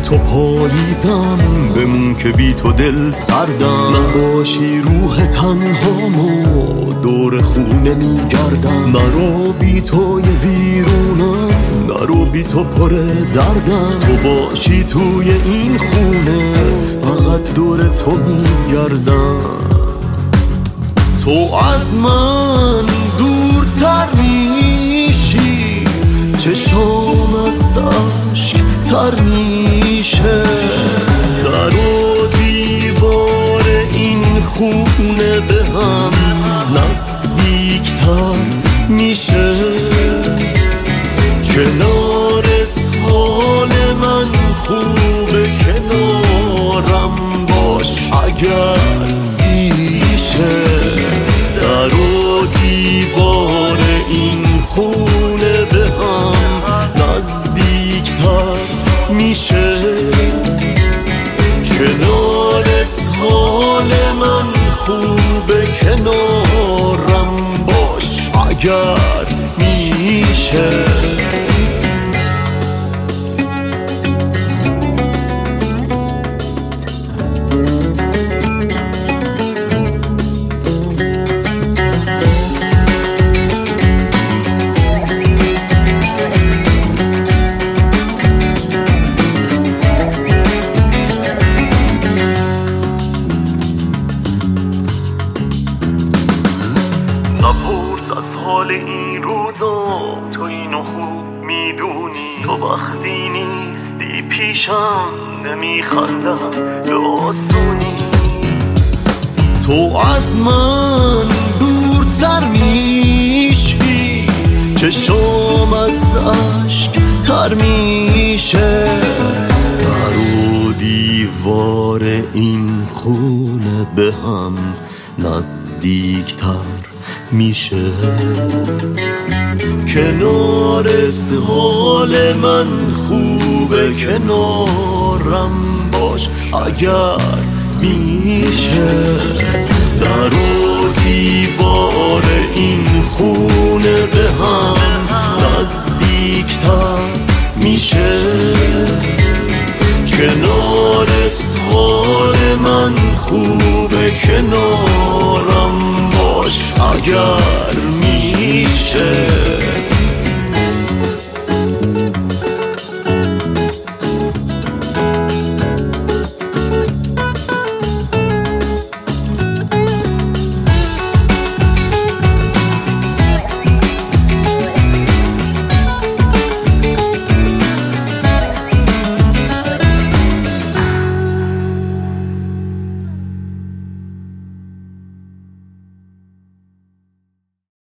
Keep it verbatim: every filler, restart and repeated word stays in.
تو پاییزم، بمون که بی تو دل سردم. نباشی روح تنهامو دور خونه میگردم. نرو بی تو یه ویرونم، نرو بی تو پر دردم. تو باشی توی این خونه فقط دور تو میگردم. تو از من دورتر میشی، چشام از عشق تر میشه. در و دیوار این خونه به هم نزدیکتر میشه. کنارت حال من خوبه، کنارم باش اگر میشه. در و دیوار این خونه به هم نزدیکتر میشه. کنارت حال من خوبه، کنارم باش اگر میشه. نپرس از حال این روزا، تو اینو خوب میدونی. تو وقتی نیستی پیشم نمیخندم به آسونی. تو از من دورتر میشی، چشام از عشق تر میشه. در و دیوار این خونه به هم نزدیکتر میشه. کنارت حال من خوبه، کنارم باش اگر میشه. در و دیوار این خونه به هم نزدیکتر میشه. کنارت حال من خوبه، کنارم باش اگر